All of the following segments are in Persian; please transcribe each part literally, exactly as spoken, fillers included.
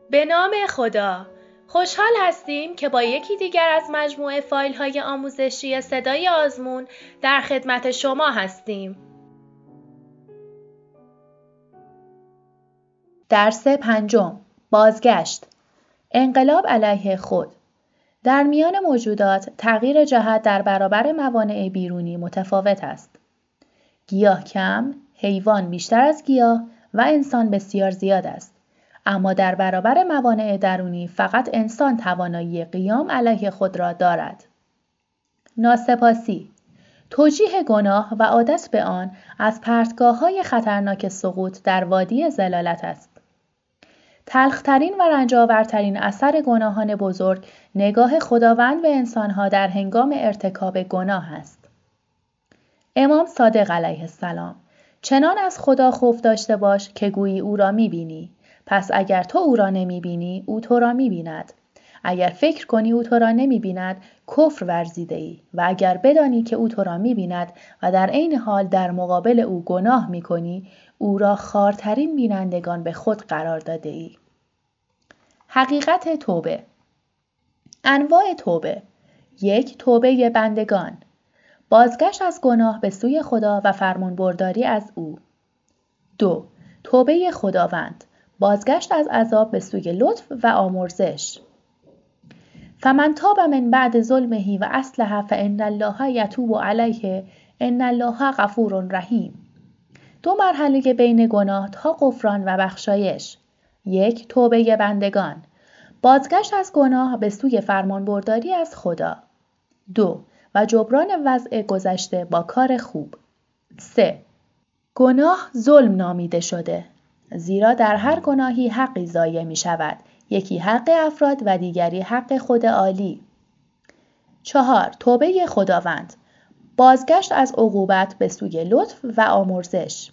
به نام خدا. خوشحال هستیم که با یکی دیگر از مجموعه فایل‌های آموزشی صدای آزمون در خدمت شما هستیم. درس پنجم، بازگشت. انقلاب علیه خود. در میان موجودات تغییر جهت در برابر موانع بیرونی متفاوت است. گیاه کم، حیوان بیشتر از گیاه و انسان بسیار زیاد است. اما در برابر موانع درونی فقط انسان توانایی قیام علیه خود را دارد. ناسپاسی، توجیه گناه و عادت به آن از پرتگاه‌های خطرناک سقوط در وادی ضلالت است. تلخ‌ترین و رنج‌آورترین اثر گناهان بزرگ نگاه خداوند به انسان‌ها در هنگام ارتکاب گناه است. امام صادق علیه السلام: چنان از خدا خوف داشته باش که گویی او را می‌بینی. پس اگر تو او را نمی‌بینی، او تو را می‌بیند. اگر فکر کنی او تو را نمی‌بیند، کفر ورزیده‌ای، و اگر بدانی که او تو را می‌بیند و در عین حال در مقابل او گناه می‌کنی، او را خوارترین بینندگان به خود قرار داده‌ای. حقیقت توبه. انواع توبه: یک، توبه بندگان، بازگشت از گناه به سوی خدا و فرمانبرداری از او. دو، توبه خداوند، بازگشت از عذاب به سوی لطف و آمرزش. فمن تاب من بعد ظلمه و اصلح فان الله یتوب علیه ان الله غفور رحیم. دو مرحله بین گناه تا غفران و بخشایش. یک، توبه بندگان، بازگشت از گناه به سوی فرمانبرداری از خدا. دو، و جبران وضع گذشته با کار خوب. سه، گناه ظلم نامیده شده، زیرا در هر گناهی حقی ضایع می شود، یکی حق افراد و دیگری حق خود عالی. چهار، توبه خداوند، بازگشت از عقوبت به سوی لطف و آمرزش.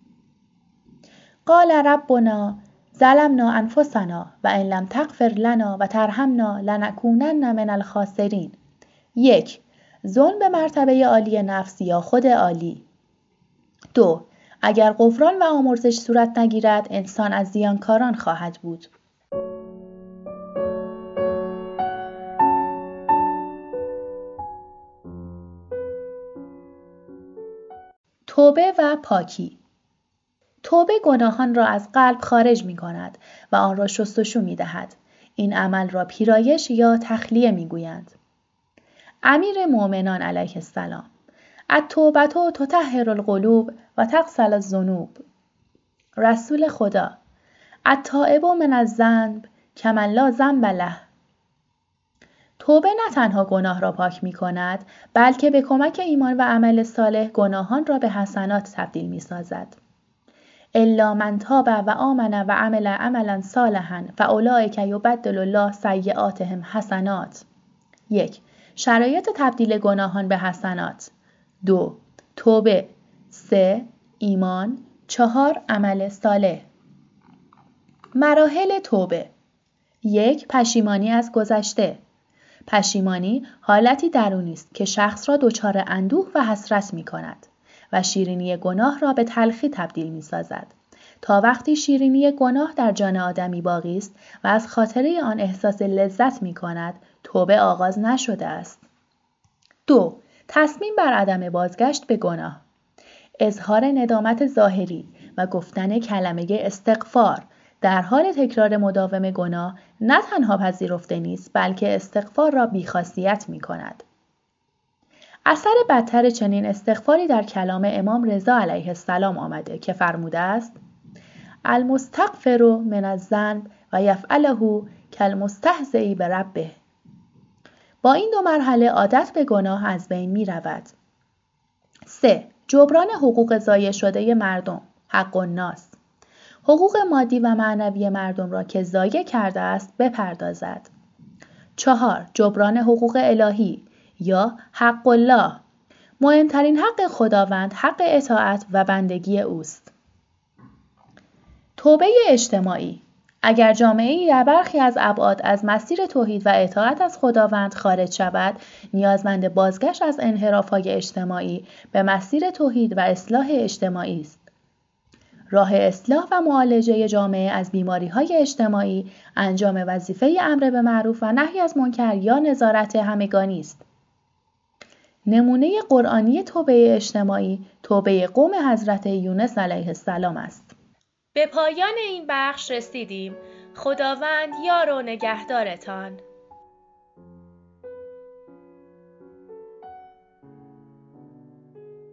قال ربنا ظلمنا انفسنا و ان لم تغفر لنا و ترحمنا لنکونن من الخاسرین. یک، ظلم به مرتبه عالی نفس یا خود عالی. دو، اگر غفران و آمرزش صورت نگیرد، انسان از زیانکاران خواهد بود. توبه و پاکی. توبه گناهان را از قلب خارج می کند و آن را شستشو می دهد. این عمل را پیرایش یا تخلیه می گویند. امیر مؤمنان علیه السلام: التوبة تطهر القلوب و تغسل الذنوب. رسول خدا: التائب من الذنب کمن لا ذنب له. توبه نه تنها گناه را پاک می کند، بلکه به کمک ایمان و عمل صالح گناهان را به حسنات تبدیل می سازد. الا من تاب و آمن و عمل عملا صالحا فاولئک یبدل الله سیئاتهم حسنات. یک، شرایط تبدیل گناهان به حسنات. دو، توبه. سه، ایمان. چهار، عمل صالح. مراحل توبه. یک، پشیمانی از گذشته. پشیمانی حالتی درونی است که شخص را دچار اندوه و حسرت می کند و شیرینی گناه را به تلخی تبدیل می سازد. تا وقتی شیرینی گناه در جان آدمی باقی است و از خاطره آن احساس لذت می کند، توبه آغاز نشده است. دو، تصمیم بر عدم بازگشت به گناه. اظهار ندامت ظاهری و گفتن کلمه استغفار در حال تکرار مداوم گناه نه تنها پذیرفته نیست، بلکه استغفار را بی‌خاصیت می کند. اثر بدتر چنین استغفاری در کلام امام رضا علیه السلام آمده که فرموده است: المستغفر من الذنب و یفعله کالمستهزئ بربه. با این دو مرحله عادت به گناه از بین می رود. سه، جبران حقوق ضایع شده مردم، حق الناس. حقوق مادی و معنوی مردم را که ضایع کرده است بپردازد. چهار، جبران حقوق الهی یا حق الله. مهمترین حق خداوند حق اطاعت و بندگی اوست. توبه اجتماعی. اگر جامعه‌ای در برخی از ابعاد از مسیر توحید و اطاعت از خداوند خارج شود، نیازمند بازگشت از انحراف‌های اجتماعی به مسیر توحید و اصلاح اجتماعی است. راه اصلاح و معالجه جامعه از بیماری‌های اجتماعی انجام وظیفه امر به معروف و نهی از منکر یا نظارت همگانی است. نمونه قرآنی توبه اجتماعی توبه قوم حضرت یونس علیه السلام است. به پایان این بخش رسیدیم. خداوند یار و نگهدارتان.